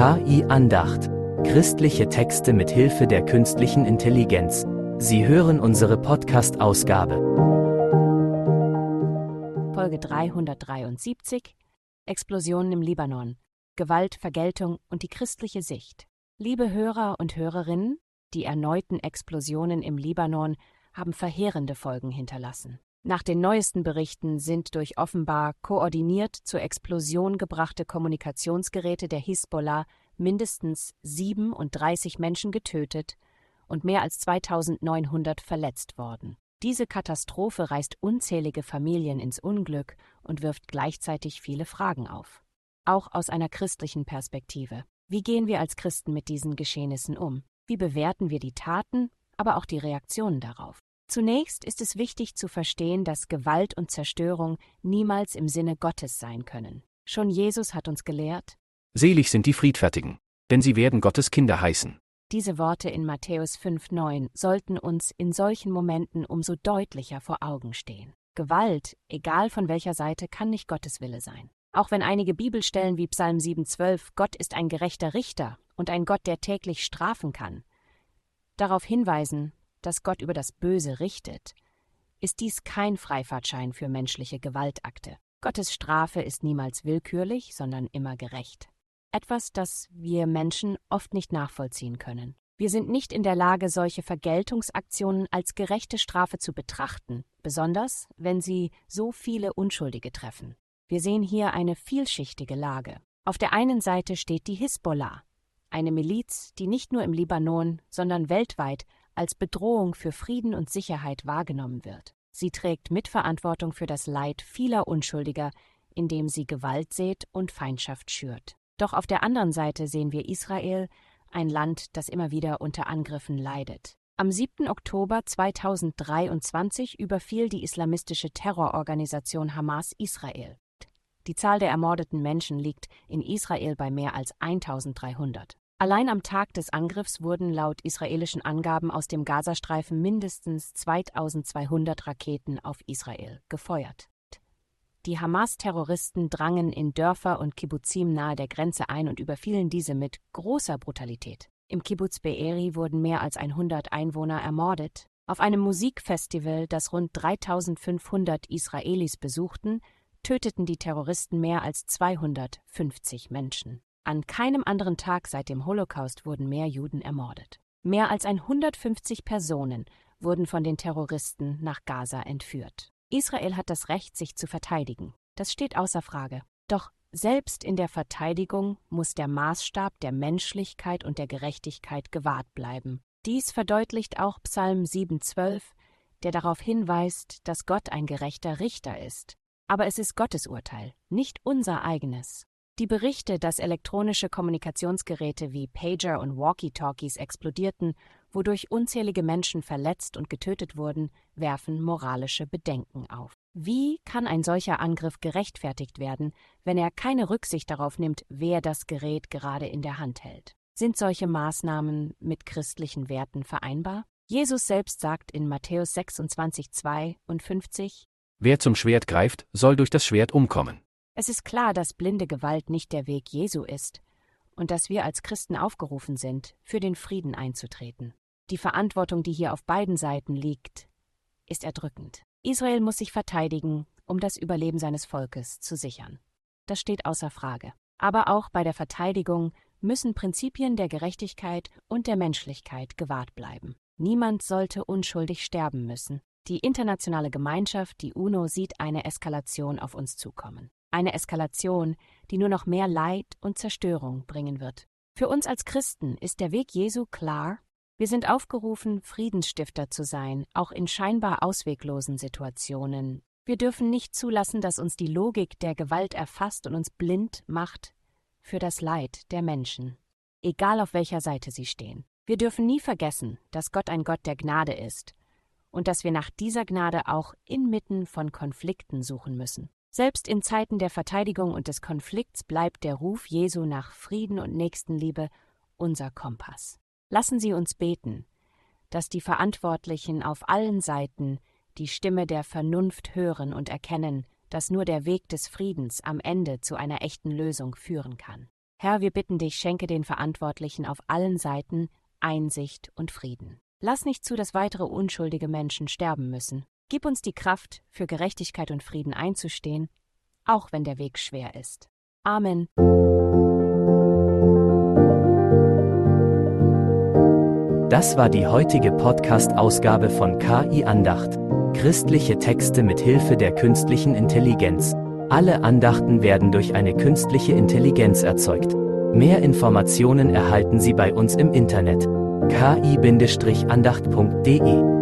KI Andacht. Christliche Texte mit Hilfe der künstlichen Intelligenz. Sie hören unsere Podcast-Ausgabe. Folge 373: Explosionen im Libanon. Gewalt, Vergeltung und die christliche Sicht. Liebe Hörer und Hörerinnen, die erneuten Explosionen im Libanon haben verheerende Folgen hinterlassen. Nach den neuesten Berichten sind durch offenbar koordiniert zur Explosion gebrachte Kommunikationsgeräte der Hisbollah mindestens 37 Menschen getötet und mehr als 2900 verletzt worden. Diese Katastrophe reißt unzählige Familien ins Unglück und wirft gleichzeitig viele Fragen auf. Auch aus einer christlichen Perspektive. Wie gehen wir als Christen mit diesen Geschehnissen um? Wie bewerten wir die Taten, aber auch die Reaktionen darauf? Zunächst ist es wichtig zu verstehen, dass Gewalt und Zerstörung niemals im Sinne Gottes sein können. Schon Jesus hat uns gelehrt: Selig sind die Friedfertigen, denn sie werden Gottes Kinder heißen. Diese Worte in Matthäus 5,9 sollten uns in solchen Momenten umso deutlicher vor Augen stehen. Gewalt, egal von welcher Seite, kann nicht Gottes Wille sein. Auch wenn einige Bibelstellen wie Psalm 7,12 Gott ist ein gerechter Richter und ein Gott, der täglich strafen kann, darauf hinweisen, dass Gott über das Böse richtet, ist dies kein Freifahrtschein für menschliche Gewaltakte. Gottes Strafe ist niemals willkürlich, sondern immer gerecht. Etwas, das wir Menschen oft nicht nachvollziehen können. Wir sind nicht in der Lage, solche Vergeltungsaktionen als gerechte Strafe zu betrachten, besonders wenn sie so viele Unschuldige treffen. Wir sehen hier eine vielschichtige Lage. Auf der einen Seite steht die Hisbollah, eine Miliz, die nicht nur im Libanon, sondern weltweit als Bedrohung für Frieden und Sicherheit wahrgenommen wird. Sie trägt Mitverantwortung für das Leid vieler Unschuldiger, indem sie Gewalt sät und Feindschaft schürt. Doch auf der anderen Seite sehen wir Israel, ein Land, das immer wieder unter Angriffen leidet. Am 7. Oktober 2023 überfiel die islamistische Terrororganisation Hamas Israel. Die Zahl der ermordeten Menschen liegt in Israel bei mehr als 1300. Allein am Tag des Angriffs wurden laut israelischen Angaben aus dem Gazastreifen mindestens 2200 Raketen auf Israel gefeuert. Die Hamas-Terroristen drangen in Dörfer und Kibbuzim nahe der Grenze ein und überfielen diese mit großer Brutalität. Im Kibbuz Be'eri wurden mehr als 100 Einwohner ermordet. Auf einem Musikfestival, das rund 3500 Israelis besuchten, töteten die Terroristen mehr als 250 Menschen. An keinem anderen Tag seit dem Holocaust wurden mehr Juden ermordet. Mehr als 150 Personen wurden von den Terroristen nach Gaza entführt. Israel hat das Recht, sich zu verteidigen. Das steht außer Frage. Doch selbst in der Verteidigung muss der Maßstab der Menschlichkeit und der Gerechtigkeit gewahrt bleiben. Dies verdeutlicht auch Psalm 7,12, der darauf hinweist, dass Gott ein gerechter Richter ist. Aber es ist Gottes Urteil, nicht unser eigenes. Die Berichte, dass elektronische Kommunikationsgeräte wie Pager und Walkie-Talkies explodierten, wodurch unzählige Menschen verletzt und getötet wurden, werfen moralische Bedenken auf. Wie kann ein solcher Angriff gerechtfertigt werden, wenn er keine Rücksicht darauf nimmt, wer das Gerät gerade in der Hand hält? Sind solche Maßnahmen mit christlichen Werten vereinbar? Jesus selbst sagt in Matthäus 26,52: Wer zum Schwert greift, soll durch das Schwert umkommen. Es ist klar, dass blinde Gewalt nicht der Weg Jesu ist und dass wir als Christen aufgerufen sind, für den Frieden einzutreten. Die Verantwortung, die hier auf beiden Seiten liegt, ist erdrückend. Israel muss sich verteidigen, um das Überleben seines Volkes zu sichern. Das steht außer Frage. Aber auch bei der Verteidigung müssen Prinzipien der Gerechtigkeit und der Menschlichkeit gewahrt bleiben. Niemand sollte unschuldig sterben müssen. Die internationale Gemeinschaft, die UNO, sieht eine Eskalation auf uns zukommen. Eine Eskalation, die nur noch mehr Leid und Zerstörung bringen wird. Für uns als Christen ist der Weg Jesu klar. Wir sind aufgerufen, Friedensstifter zu sein, auch in scheinbar ausweglosen Situationen. Wir dürfen nicht zulassen, dass uns die Logik der Gewalt erfasst und uns blind macht für das Leid der Menschen, egal auf welcher Seite sie stehen. Wir dürfen nie vergessen, dass Gott ein Gott der Gnade ist und dass wir nach dieser Gnade auch inmitten von Konflikten suchen müssen. Selbst in Zeiten der Verteidigung und des Konflikts bleibt der Ruf Jesu nach Frieden und Nächstenliebe unser Kompass. Lassen Sie uns beten, dass die Verantwortlichen auf allen Seiten die Stimme der Vernunft hören und erkennen, dass nur der Weg des Friedens am Ende zu einer echten Lösung führen kann. Herr, wir bitten dich, schenke den Verantwortlichen auf allen Seiten Einsicht und Frieden. Lass nicht zu, dass weitere unschuldige Menschen sterben müssen. Gib uns die Kraft, für Gerechtigkeit und Frieden einzustehen, auch wenn der Weg schwer ist. Amen. Das war die heutige Podcast-Ausgabe von KI Andacht. Christliche Texte mit Hilfe der künstlichen Intelligenz. Alle Andachten werden durch eine künstliche Intelligenz erzeugt. Mehr Informationen erhalten Sie bei uns im Internet: ki-andacht.de